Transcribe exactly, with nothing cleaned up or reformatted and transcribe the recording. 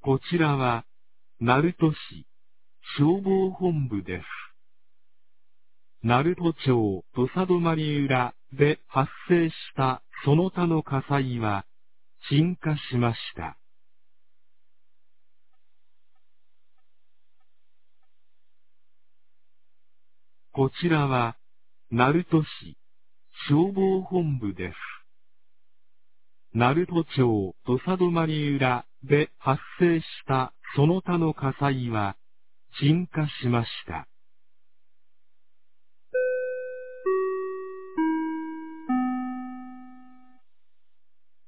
こちらは、鳴門市消防本部です。鳴門町土佐泊浦で発生したその他の火災は、鎮火しました。こちらは、鳴門市消防本部です。鳴門町土佐泊浦で発生したその他の火災は、鎮火しました。